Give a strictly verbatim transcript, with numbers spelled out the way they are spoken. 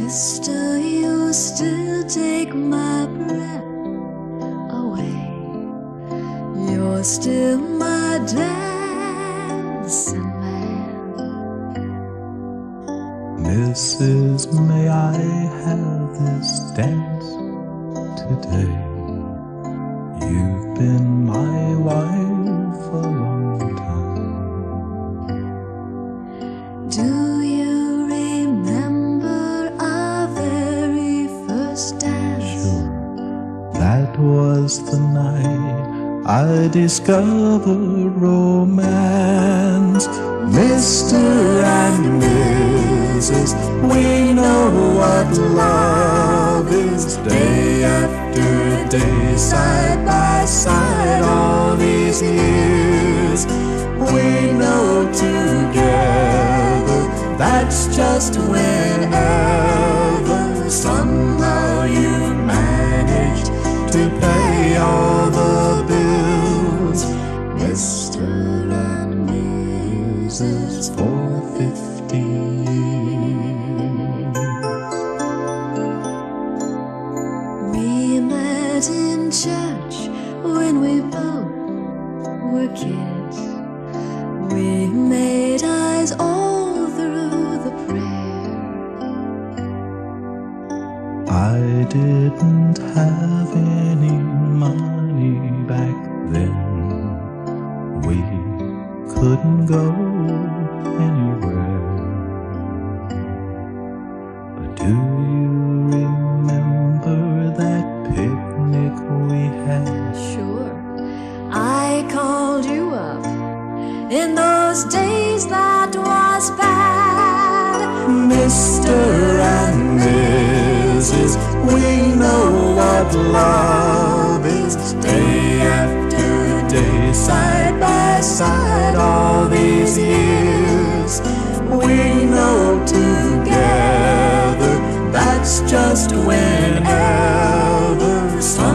Mister, you still take my breath away. You're still my dancing man. Missus, may I have this dance today? You've been my wife a long time. Do you remember our very first dance? Sure, that was the night I discovered romance. Mister and Missus, we know what love is. Day after day, side by side, all these years. We know together that's just whenever somehow you managed to pay all the bills. Mister and Missus for fifty years. We met in church when we both were kids. We made eyes all through the prayer. I didn't have any money back then. We couldn't go anywhere. But do you remember that picnic we had? Sure, I called you up. In those days that was bad. Mister and Missus, we know what love is. Day after day, side by side, all these years. We know together that's just whenever